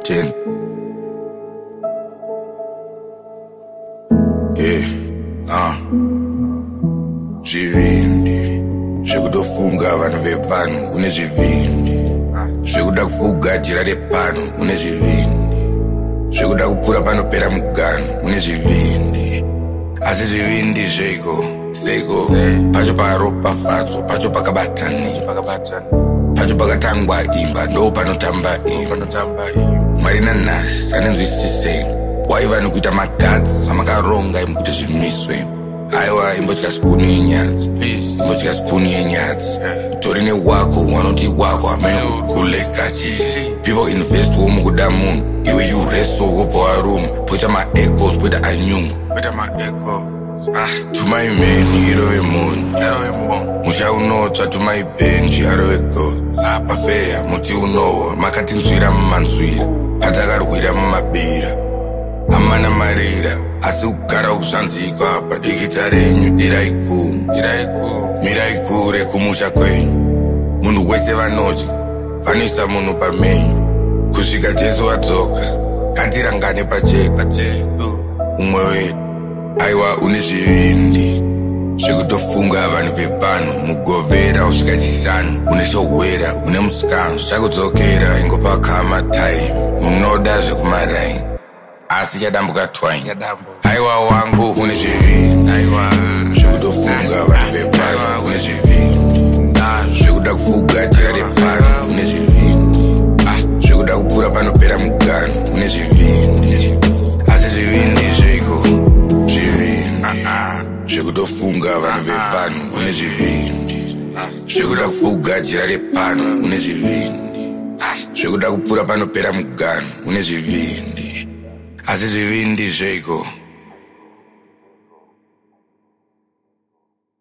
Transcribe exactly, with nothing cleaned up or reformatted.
ten. Yeah, ah. Zvivindi zvekutofunga vanhu vepano une zvivindi zvekuda kufugatira repano une zvivindi zvekuda kupfura panopera mugano une zvivindi asi zvivindi zveko seko pacho paropafadzo pacho pakabatanira pacho pakatangwa imba ndo panotamba imba mwari nanhasi anenzwisiseni waiva nekuita magadzi amakaronga imukuti zvimiswe aiwa imbotya spunu yenyadzi imbotya spunu yenyadzi utori newako wanoti wako amenokuleka chii people invest wo mukuda munhu iwe you reso wobva waruma poita maecos poita anyungu poita maecos ah tumaimeni irove munhu musha unotsva tumaibhenji arove gods pafeya muti unowa makatinzwira mumanzwira patakarwira mumabira amana marira asi kugara kuzvanzika padikita renyu dirai kumu mirai kure kumusha kwenyu munhu wese vanoti vanoisa munhu pamenyu kusvika jesu wadzoka ngatirangane pachedu umwe wedu aiwa une zvivindi zvekutofunga vanhu vepano mugovera usvika chishanu une shohwera une musikano zvakudzokera ingopakama time unoda zvekumaraini asi chadambuka twain aiwa wangu une zvivindi zvekutofunga vanhu vepano une zvivindi zvekuda kufugatira repano une zvivindi zvekuda kupfura panopera mugano une zvivindi asi zvivindi zveko zvivindi zvekutofunga vanhu vepano une zvivindi zvekuda kufugatira repano une zvivindi zvekuda kupfura panopera mugano une zvivindi asi zvivindi zveko